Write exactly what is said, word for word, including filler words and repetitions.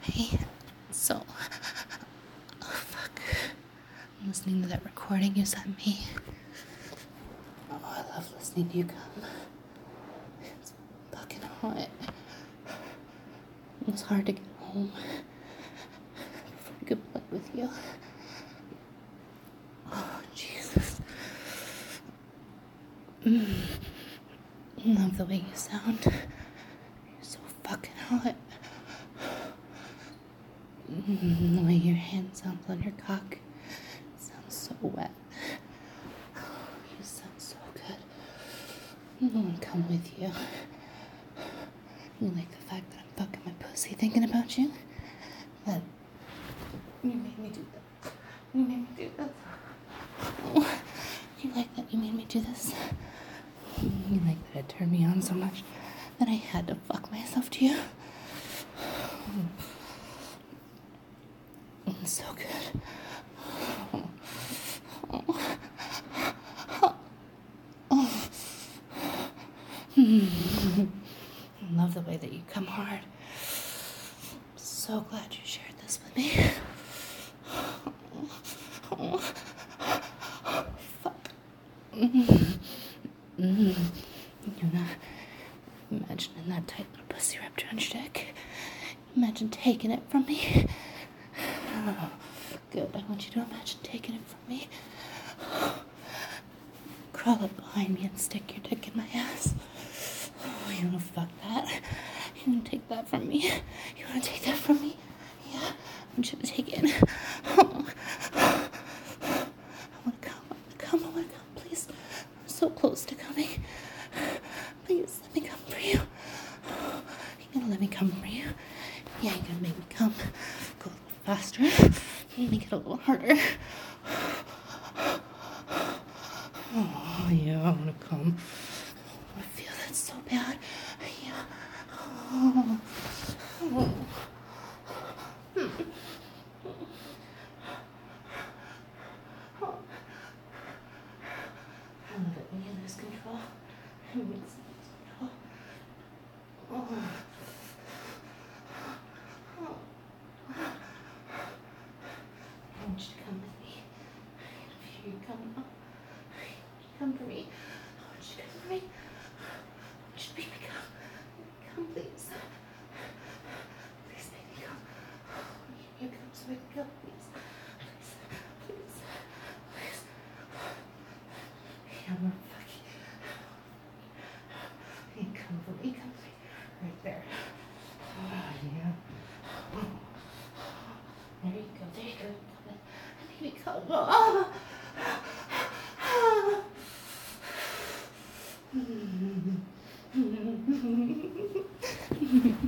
Hey, so, oh fuck, I'm listening to that recording you sent me. Oh, I love listening to you come. It's fucking hot. It was hard to get home before I could play with you. Oh, Jesus. Mm. I love the way you sound. You're so fucking hot. Mm, the way your hand sounds on your cock. It sounds so wet. You sound so good. I want to come with you. You like the fact that I'm fucking my pussy thinking about you? That you made me do that. You made me do that. Oh, you like that you made me do this? You like that it turned me on so much that I had to fuck myself to you? It's so good. Oh. Oh. Oh. I love the way that you come hard. I'm so glad you shared this with me. Oh. Fuck. Mm. Mm. You're not imagining that tight little pussy wrapped around your dick. Imagine taking it from me. Oh, good. I want you to imagine taking it from me. Crawl up behind me and stick your dick in my ass. Oh, you wanna fuck that? You wanna take that from me? You wanna take that from me? Yeah, I want you to take it. Oh. I wanna come, I wanna come, I wanna come, please. I'm so close to coming. Please, let me come for you. You're gonna let me come for you. Yeah, you're gonna make me come. Go a little faster. Make it a little harder. Oh, yeah, I wanna come. I feel that so bad. Yeah. Oh. Oh. Hmm. Oh. I love it when you lose control. It makes me lose control. Oh. Oh. I want you to come with me. I feel you coming up. Come for me. I want you to come for me. I want you to make me come. Come, please. Please make me come. You come so I can go, please. Please. Please. Please. Yeah, I'm gonna fuck you. Hey, come for me. Come for me. Right there. Oh, yeah. There you go. There you go. Come in. Make me come. Oh. Mm-hmm.